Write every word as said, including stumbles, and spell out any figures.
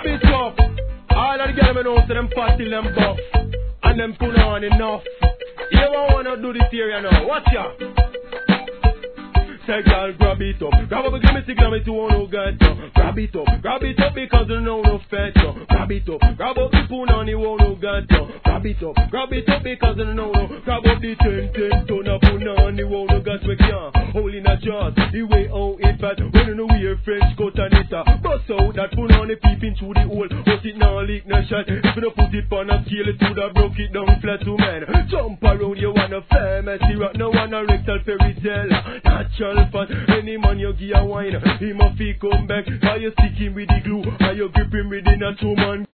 grab it up. All of the girls know so them fat till them buff. And them put on enough. You don't wanna do this area now. Watch ya. Say girl, grab it up. Grab up a glimmy, grab it to one who got up. Grab it up, grab it up because you know no fat up. Grab it up, grab up the spoon on the one who got up. Grab it up, grab it up because you know no. Grab up the ten ten ton of put on the one who got we can. Hole in a jar, the way out it bad. When you know we a French cut and it a bust out that put on the peeping through the hole. But it now leak no shot. If you don't put it on a scale, it would have broke it down flat to man. Jump around, you wanna pharmacy rock, no one a rectal fairy tale. Natural fun, any man you give a wine, he must feel come back. How you stick him with the glue, how you grip him within a two man.